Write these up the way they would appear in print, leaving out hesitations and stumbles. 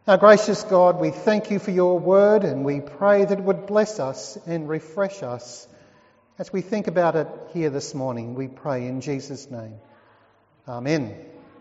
Our gracious God, we thank you for your word, and we pray that it would bless us and refresh us as we think about it here this morning. We pray in Jesus' name. Amen.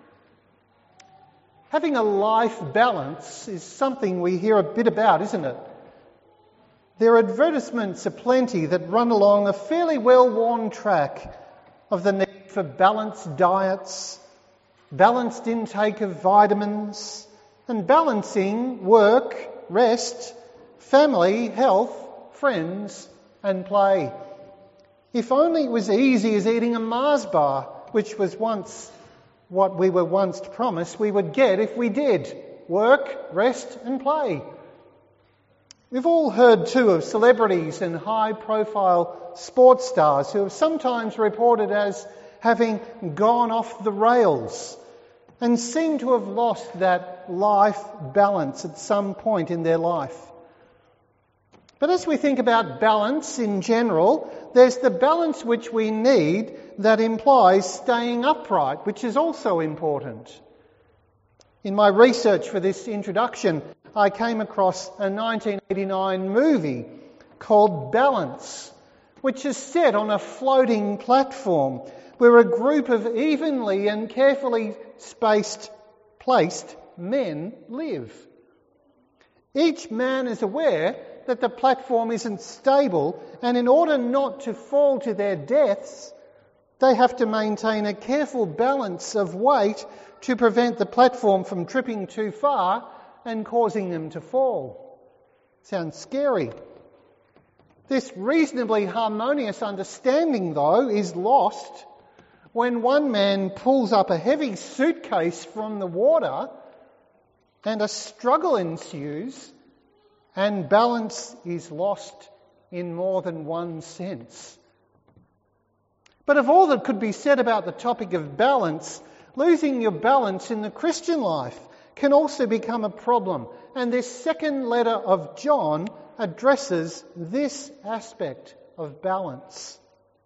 Having a life balance is something we hear a bit about, isn't it? There are advertisements aplenty that run along a fairly well-worn track of the need for balanced diets, balanced intake of vitamins, and balancing work, rest, family, health, friends, and play. If only it was easy as eating a Mars bar, which was once what we were once promised we would get if we did work, rest, and play. We've all heard too of celebrities and high-profile sports stars who have sometimes reported as having gone off the rails and seem to have lost that life balance at some point in their life. But as we think about balance in general, there's the balance which we need that implies staying upright, which is also important. In my research for this introduction, I came across a 1989 movie called Balance, which is set on a floating platform where a group of evenly and carefully placed men live. Each man is aware that the platform isn't stable, and in order not to fall to their deaths, they have to maintain a careful balance of weight to prevent the platform from tripping too far and causing them to fall. Sounds scary. This reasonably harmonious understanding, though, is lost when one man pulls up a heavy suitcase from the water and a struggle ensues and balance is lost in more than one sense. But of all that could be said about the topic of balance, losing your balance in the Christian life can also become a problem. And this second letter of John addresses this aspect of balance.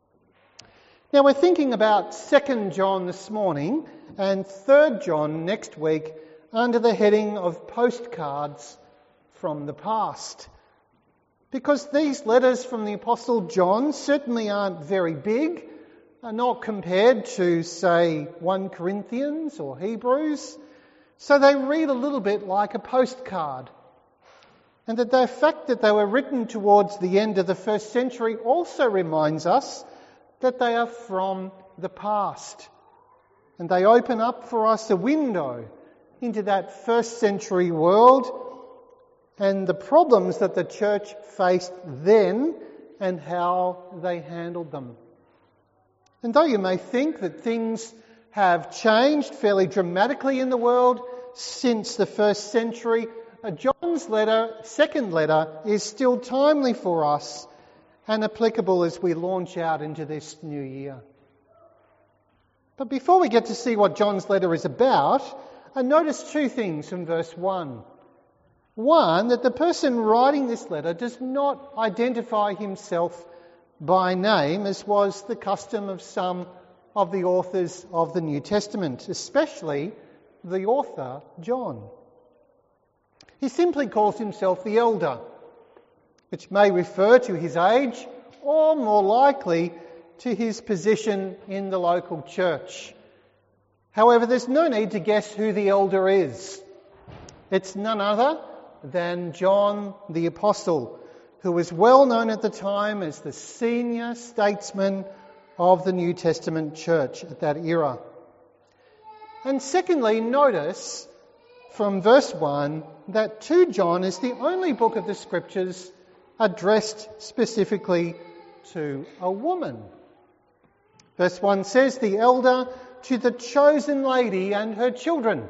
Now we're thinking about 2 John this morning and 3 John next week under the heading of postcards from the past. Because these letters from the Apostle John certainly aren't very big, are not compared to, say, 1 Corinthians or Hebrews. So they read a little bit like a postcard. And that the fact that they were written towards the end of the first century also reminds us that they are from the past. And they open up for us a window into that first century world and the problems that the church faced then and how they handled them. And though you may think that things have changed fairly dramatically in the world since the first century, John's second letter, is still timely for us and applicable as we launch out into this new year. But before we get to see what John's letter is about, I notice two things from verse 1. One, that the person writing this letter does not identify himself by name, as was the custom of some of the authors of the New Testament, especially the author, John. He simply calls himself the elder, which may refer to his age or more likely to his position in the local church. However, there's no need to guess who the elder is. It's none other than John the Apostle, who was well known at the time as the senior statesman of the New Testament church at that era. And secondly, notice from verse 1 that 2 John is the only book of the Scriptures addressed specifically to a woman. Verse 1 says, the elder to the chosen lady and her children.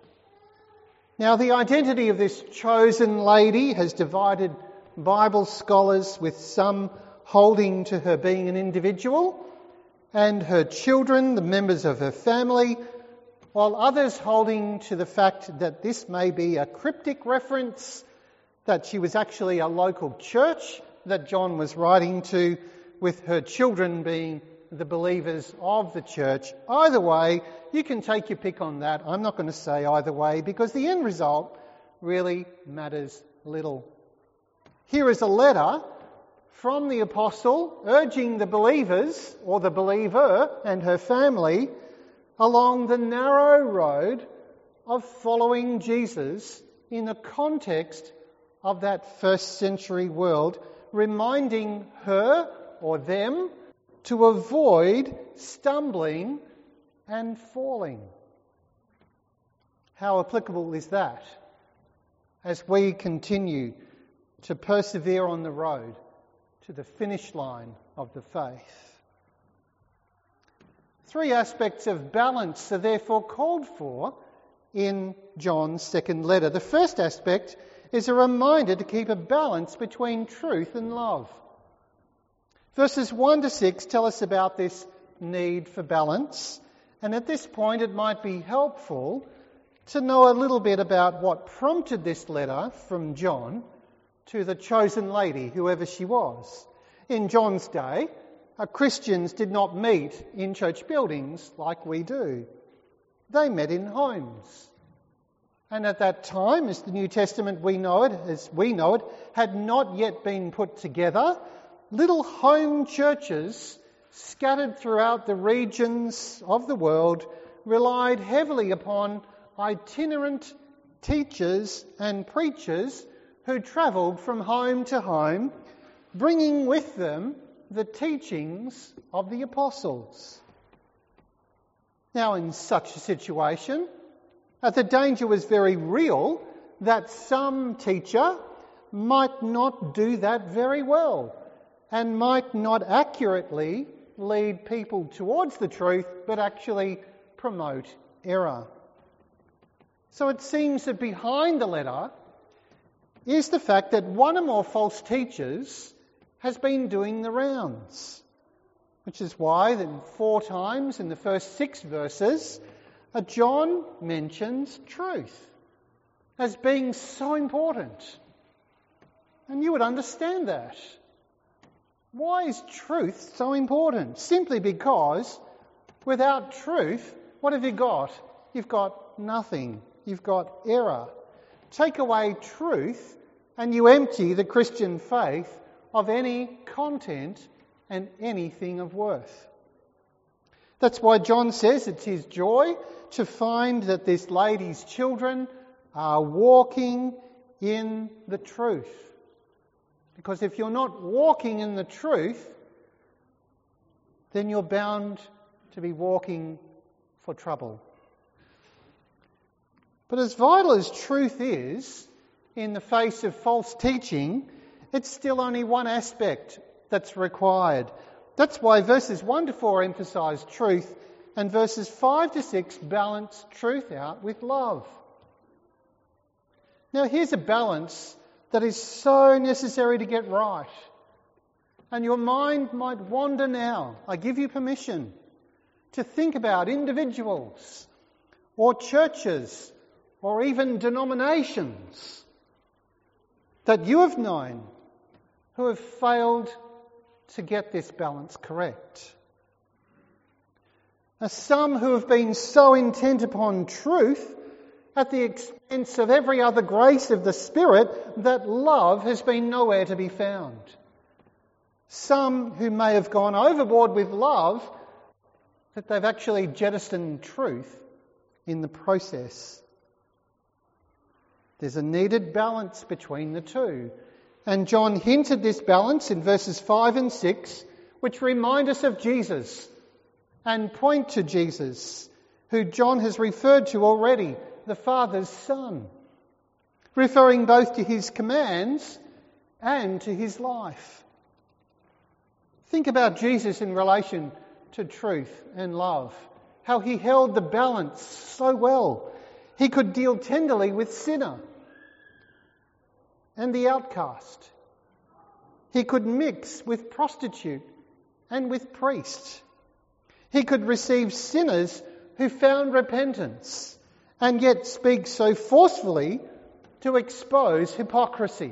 Now, the identity of this chosen lady has divided Bible scholars, with some holding to her being an individual and her children, the members of her family, while others holding to the fact that this may be a cryptic reference, that she was actually a local church that John was writing to, with her children being the believers of the church. Either way, you can take your pick on that. I'm not going to say either way, because the end result really matters little. Here is a letter from the apostle urging the believers, or the believer and her family, along the narrow road of following Jesus in the context of that first century world, reminding her or them to avoid stumbling and falling. How applicable is that as we continue to persevere on the road to the finish line of the faith? 3 aspects of balance are therefore called for in John's second letter. The first aspect is a reminder to keep a balance between truth and love. Verses 1 to 6 tell us about this need for balance, and at this point it might be helpful to know a little bit about what prompted this letter from John to the chosen lady, whoever she was. In John's day, Christians did not meet in church buildings like we do. They met in homes. And at that time, as the New Testament as we know it, had not yet been put together, little home churches scattered throughout the regions of the world relied heavily upon itinerant teachers and preachers who travelled from home to home, bringing with them the teachings of the apostles. Now, in such a situation, the danger was very real that some teacher might not do that very well and might not accurately lead people towards the truth, but actually promote error. So it seems that behind the letter is the fact that one or more false teachers has been doing the rounds, which is why then 4 times in the first 6 verses, John mentions truth as being so important. And you would understand that. Why is truth so important? Simply because without truth, what have you got? You've got nothing. You've got error. Take away truth and you empty the Christian faith of any content and anything of worth. That's why John says it's his joy to find that this lady's children are walking in the truth. Because if you're not walking in the truth, then you're bound to be walking for trouble. But as vital as truth is in the face of false teaching, it's still only one aspect that's required. That's why verses 1 to 4 emphasise truth and verses 5 to 6 balance truth out with love. Now here's a balance that is so necessary to get right. And your mind might wander now. I give you permission to think about individuals or churches or even denominations that you have known who have failed to get this balance correct. Now, some who have been so intent upon truth at the expense of every other grace of the Spirit that love has been nowhere to be found. Some who may have gone overboard with love, that they've actually jettisoned truth in the process. There's a needed balance between the two. And John hinted this balance in verses 5 and 6, which remind us of Jesus and point to Jesus, who John has referred to already, the Father's Son, referring both to his commands and to his life. Think about Jesus in relation to truth and love, how he held the balance so well. He could deal tenderly with sinner and the outcast. He could mix with prostitute and with priest. He could receive sinners who found repentance and yet speak so forcefully to expose hypocrisy.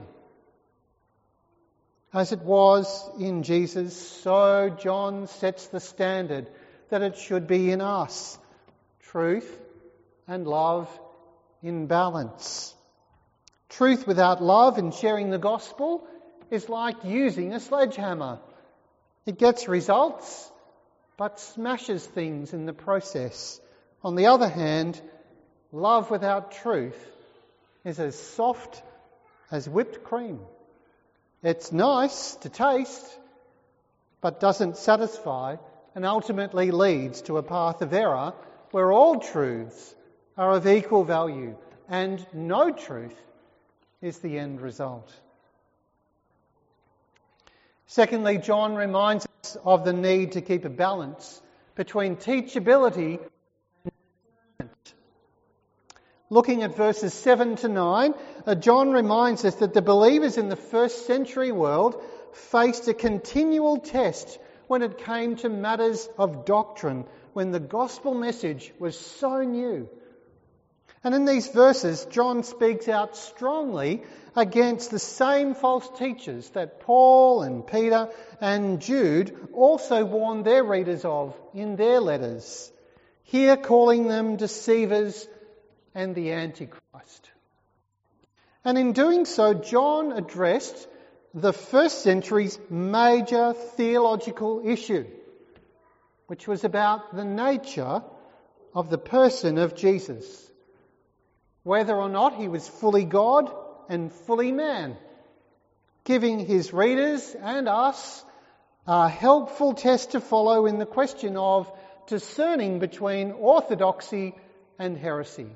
As it was in Jesus, so John sets the standard that it should be in us. Truth and love in balance. Truth without love in sharing the gospel is like using a sledgehammer. It gets results, but smashes things in the process. On the other hand, love without truth is as soft as whipped cream. It's nice to taste, but doesn't satisfy, and ultimately leads to a path of error where all truths are of equal value and no truth is the end result. Secondly, John reminds us of the need to keep a balance between teachability and discernment. Looking at verses 7 to 9, John reminds us that the believers in the first century world faced a continual test when it came to matters of doctrine, when the gospel message was so new. And in these verses, John speaks out strongly against the same false teachers that Paul and Peter and Jude also warned their readers of in their letters, here calling them deceivers and the Antichrist. And in doing so, John addressed the first century's major theological issue, which was about the nature of the person of Jesus, whether or not he was fully God and fully man, giving his readers and us a helpful test to follow in the question of discerning between orthodoxy and heresy.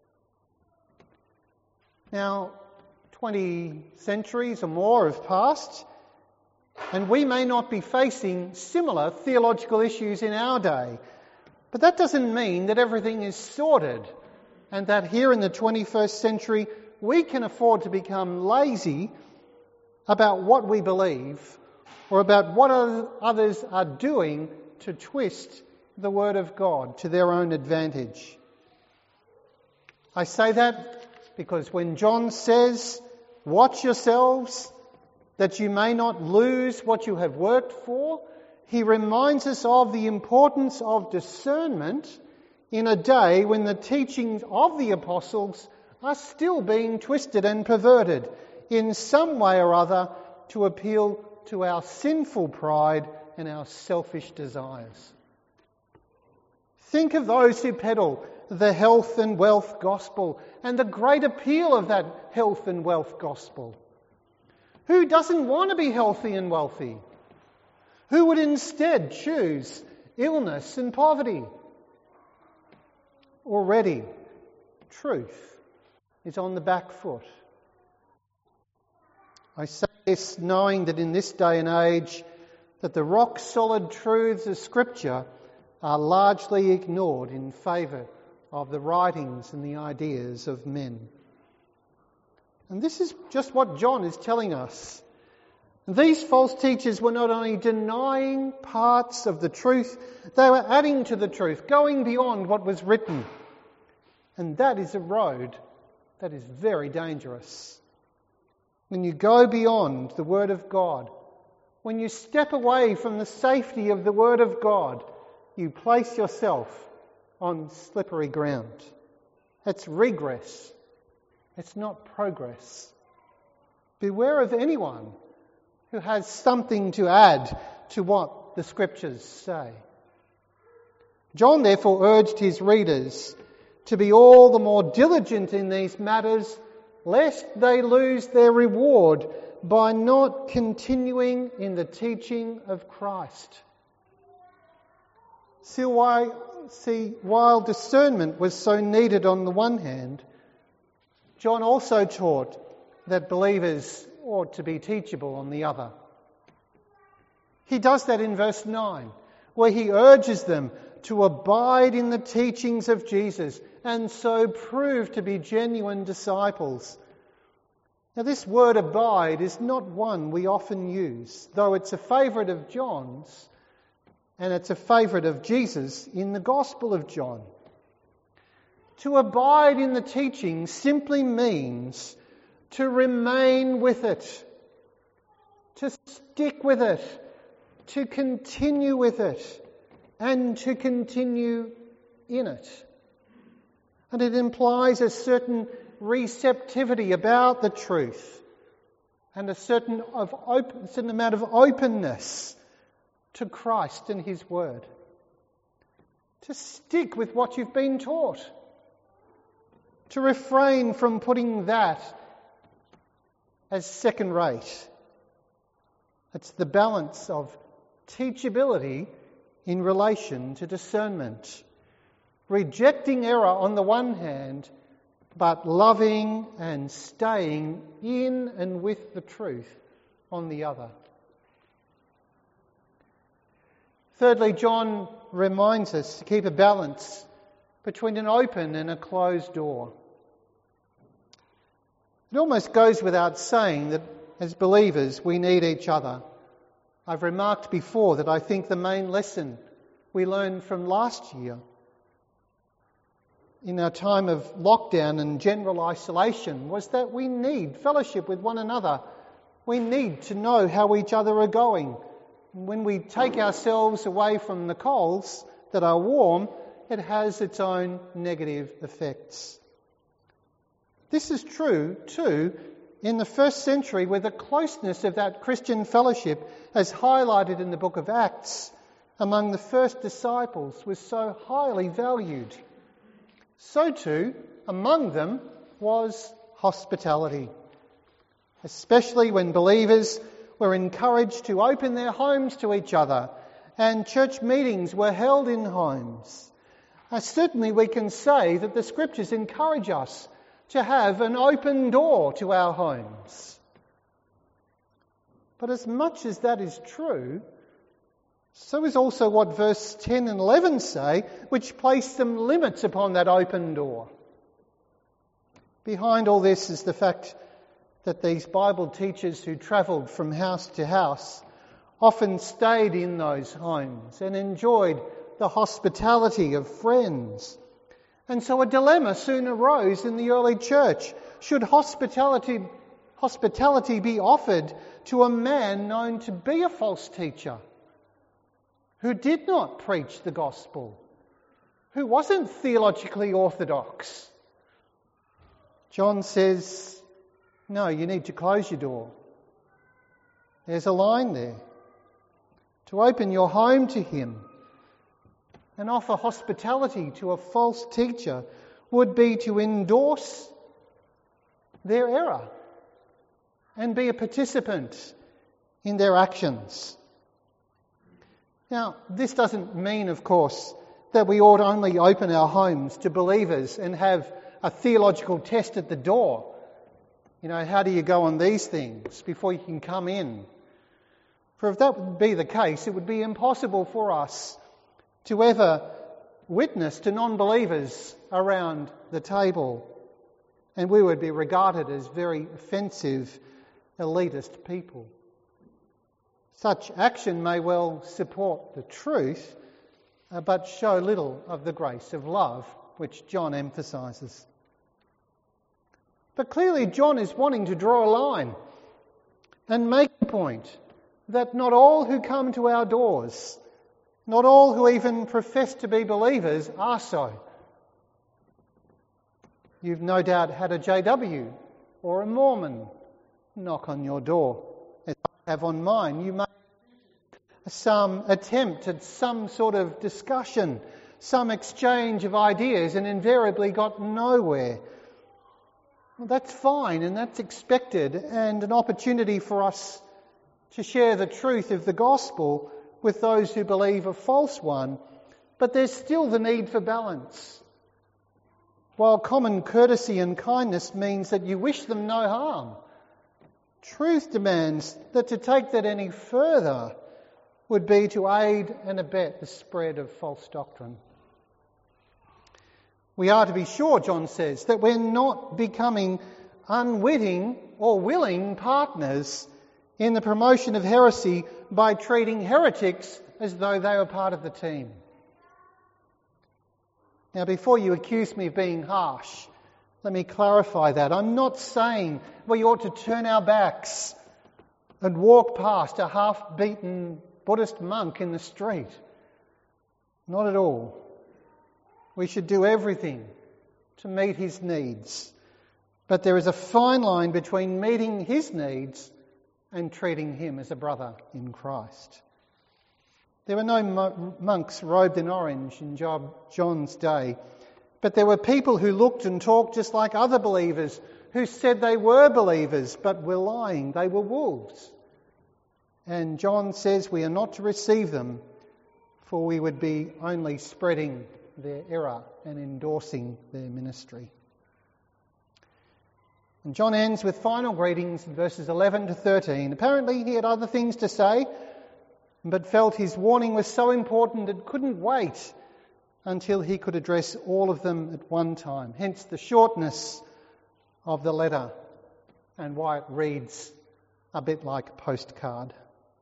Now, 20 centuries or more have passed, and we may not be facing similar theological issues in our day. But that doesn't mean that everything is sorted and that here in the 21st century we can afford to become lazy about what we believe or about what others are doing to twist the Word of God to their own advantage. I say that because when John says, "Watch yourselves that you may not lose what you have worked for," he reminds us of the importance of discernment in a day when the teachings of the apostles are still being twisted and perverted in some way or other to appeal to our sinful pride and our selfish desires. Think of those who peddle the health and wealth gospel and the great appeal of that health and wealth gospel. Who doesn't want to be healthy and wealthy? Who would instead choose illness and poverty? Already, truth is on the back foot. I say this knowing that in this day and age that the rock-solid truths of Scripture are largely ignored in favour of the writings and the ideas of men. And this is just what John is telling us. These false teachers were not only denying parts of the truth, they were adding to the truth, going beyond what was written. And that is a road that is very dangerous. When you go beyond the Word of God, when you step away from the safety of the Word of God, you place yourself on slippery ground. It's regress. It's not progress. Beware of anyone who has something to add to what the Scriptures say. John therefore urged his readers to be all the more diligent in these matters, lest they lose their reward by not continuing in the teaching of Christ. See, while discernment was so needed on the one hand, John also taught that believers ought to be teachable on the other. He does that in verse 9, where he urges them to abide in the teachings of Jesus and so prove to be genuine disciples. Now, this word abide is not one we often use, though it's a favourite of John's and it's a favourite of Jesus in the Gospel of John. To abide in the teaching simply means to remain with it, to stick with it, to continue with it, and to continue in it. And it implies a certain receptivity about the truth and a certain amount of openness to Christ and His Word. To stick with what you've been taught. To refrain from putting that as second rate. It's the balance of teachability in relation to discernment. Rejecting error on the one hand, but loving and staying in and with the truth on the other. Thirdly, John reminds us to keep a balance between an open and a closed door. It almost goes without saying that as believers we need each other. I've remarked before that I think the main lesson we learned from last year, in our time of lockdown and general isolation, was that we need fellowship with one another. We need to know how each other are going. When we take ourselves away from the coals that are warm, it has its own negative effects. This is true, too, in the first century, where the closeness of that Christian fellowship, as highlighted in the book of Acts, among the first disciples was so highly valued. So too, among them was hospitality, especially when believers were encouraged to open their homes to each other and church meetings were held in homes. Certainly we can say that the Scriptures encourage us to have an open door to our homes. But as much as that is true, so is also what verse 10 and 11 say, which place some limits upon that open door. Behind all this is the fact that these Bible teachers who travelled from house to house often stayed in those homes and enjoyed the hospitality of friends. And so a dilemma soon arose in the early church. Should hospitality be offered to a man known to be a false teacher, who did not preach the gospel, who wasn't theologically orthodox? John says, no, you need to close your door. There's a line there. To open your home to him and offer hospitality to a false teacher would be to endorse their error and be a participant in their actions. Now, this doesn't mean, of course, that we ought only open our homes to believers and have a theological test at the door. How do you go on these things before you can come in? For if that would be the case, it would be impossible for us to ever witness to non-believers around the table, and we would be regarded as very offensive, elitist people. Such action may well support the truth, but show little of the grace of love, which John emphasises. But clearly John is wanting to draw a line and make the point that not all who come to our doors, not all who even profess to be believers, are so. You've no doubt had a JW or a Mormon knock on your door, as I have on mine. You may have some attempt at some sort of discussion, some exchange of ideas, and invariably got nowhere. Well, that's fine and that's expected, and an opportunity for us to share the truth of the gospel with those who believe a false one. But there's still the need for balance. While common courtesy and kindness means that you wish them no harm, truth demands that to take that any further would be to aid and abet the spread of false doctrine. We are to be sure, John says, that we're not becoming unwitting or willing partners in the promotion of heresy by treating heretics as though they were part of the team. Now, before you accuse me of being harsh, let me clarify that. I'm not saying we ought to turn our backs and walk past a half-beaten Buddhist monk in the street. Not at all. We should do everything to meet his needs, But there is a fine line between meeting his needs and treating him as a brother in Christ. There were no monks robed in orange in John's day, but there were people who looked and talked just like other believers, who said they were believers but were lying. They were wolves. And John says we are not to receive them, for we would be only spreading their error and endorsing their ministry. And John ends with final greetings in verses 11 to 13. Apparently he had other things to say, but felt his warning was so important it couldn't wait until he could address all of them at one time. Hence the shortness of the letter and why it reads a bit like a postcard.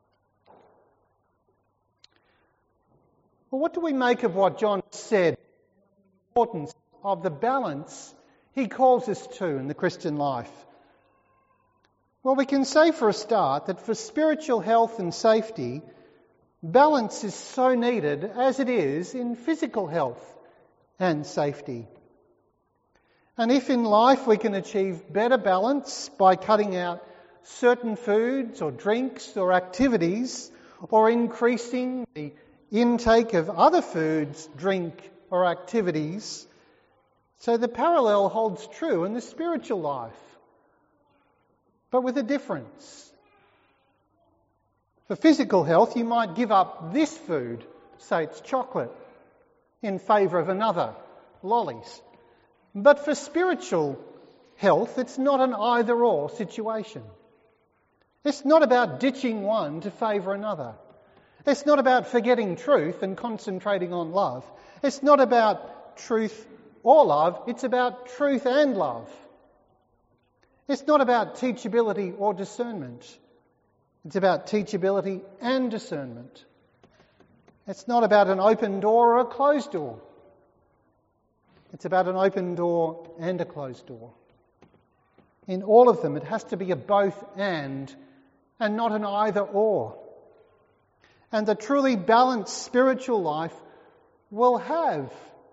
Well, what do we make of what John said? The importance of the balance he calls us to in the Christian life. Well, we can say for a start that for spiritual health and safety, balance is so needed as it is in physical health and safety. And if in life we can achieve better balance by cutting out certain foods or drinks or activities, or increasing the intake of other foods, drink or activities, so the parallel holds true in the spiritual life, but with a difference. For physical health, you might give up this food, say it's chocolate, in favour of another, lollies. But for spiritual health, it's not an either-or situation. It's not about ditching one to favour another. It's not about forgetting truth and concentrating on love. It's not about truth or love. It's about truth and love. It's not about teachability or discernment. It's about teachability and discernment. It's not about an open door or a closed door. It's about an open door and a closed door. In all of them, it has to be a both and not an either or. And the truly balanced spiritual life will have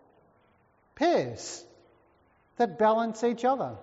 pairs that balance each other.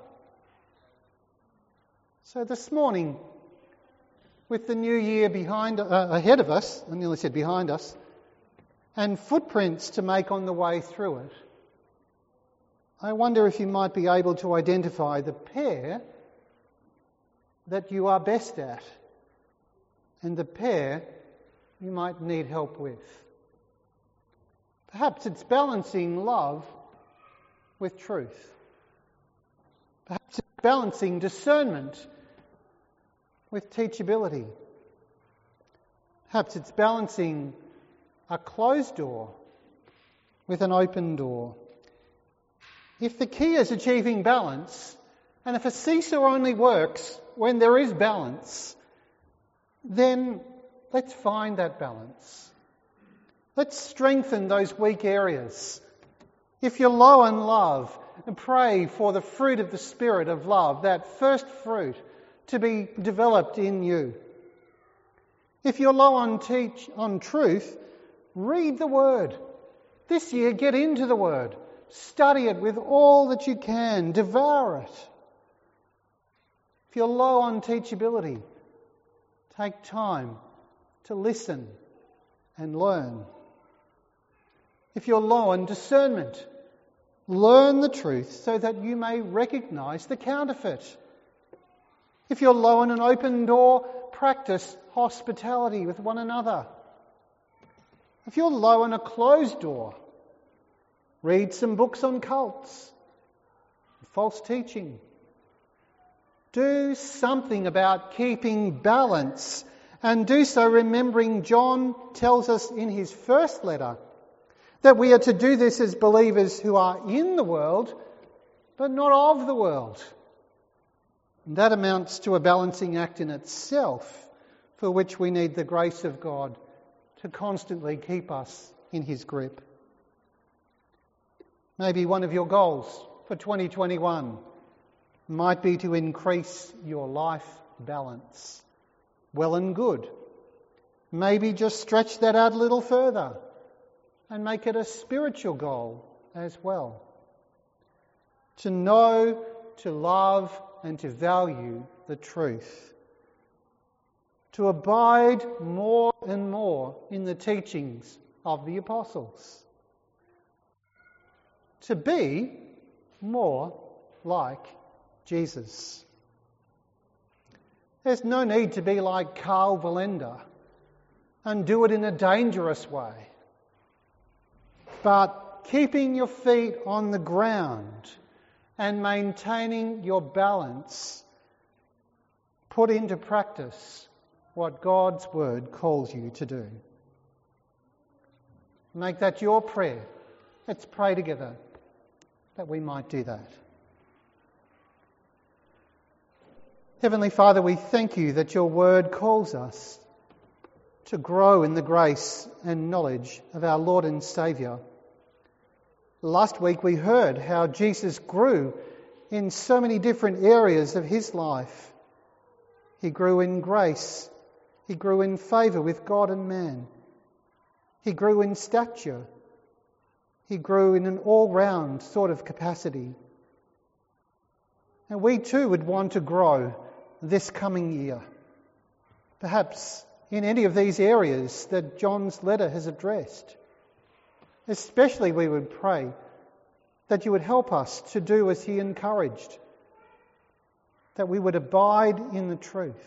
So this morning, with the new year ahead of us, I nearly said behind us, and footprints to make on the way through it, I wonder if you might be able to identify the pair that you are best at and the pair you might need help with. Perhaps it's balancing love with truth. Perhaps it's balancing discernment with teachability. Perhaps it's balancing a closed door with an open door. If the key is achieving balance, and if a seesaw only works when there is balance, then let's find that balance. Let's strengthen those weak areas. If you're low in love, pray for the fruit of the Spirit of love, that first fruit, to be developed in you. If you're low on truth, read the Word. This year, get into the Word. Study it with all that you can. Devour it. If you're low on teachability, take time to listen and learn. If you're low on discernment, learn the truth so that you may recognise the counterfeit. If you're low on an open door, practice hospitality with one another. If you're low on a closed door, read some books on cults, false teaching. Do something about keeping balance, and do so remembering John tells us in his first letter that we are to do this as believers who are in the world, but not of the world. And that amounts to a balancing act in itself, for which we need the grace of God to constantly keep us in his grip. Maybe one of your goals for 2021 might be to increase your life balance. Well and good. Maybe just stretch that out a little further and make it a spiritual goal as well. To know to love and to value the truth, to abide more and more in the teachings of the apostles, to be more like Jesus. There's no need to be like Karl Valenda and do it in a dangerous way, but keeping your feet on the ground and maintaining your balance, put into practice what God's Word calls you to do. Make that your prayer. Let's pray together that we might do that. Heavenly Father, we thank you that your Word calls us to grow in the grace and knowledge of our Lord and Saviour. Last week we heard how Jesus grew in so many different areas of his life. He grew in grace. He grew in favour with God and man. He grew in stature. He grew in an all-round sort of capacity. And we too would want to grow this coming year, perhaps in any of these areas that John's letter has addressed. Especially we would pray that you would help us to do as he encouraged, that we would abide in the truth,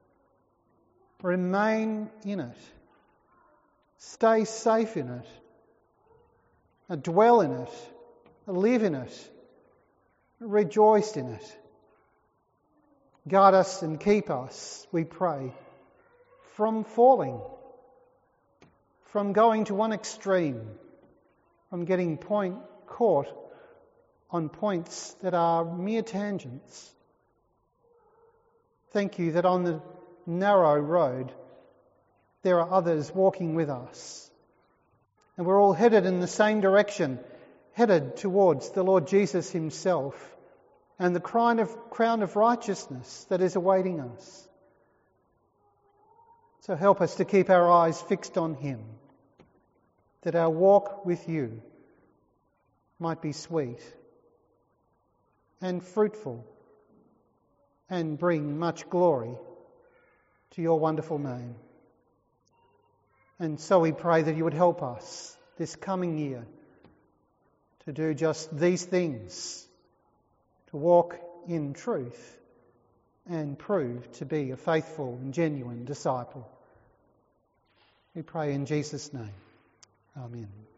remain in it, stay safe in it, dwell in it, live in it, rejoice in it. Guard us and keep us, we pray, from falling, from going to one extreme, from getting caught on points that are mere tangents. Thank you that on the narrow road there are others walking with us. And we're all headed in the same direction, headed towards the Lord Jesus himself and the crown of righteousness that is awaiting us. So help us to keep our eyes fixed on him, that our walk with you might be sweet and fruitful and bring much glory to your wonderful name. And so we pray that you would help us this coming year to do just these things, to walk in truth and prove to be a faithful and genuine disciple. We pray in Jesus' name. Amen.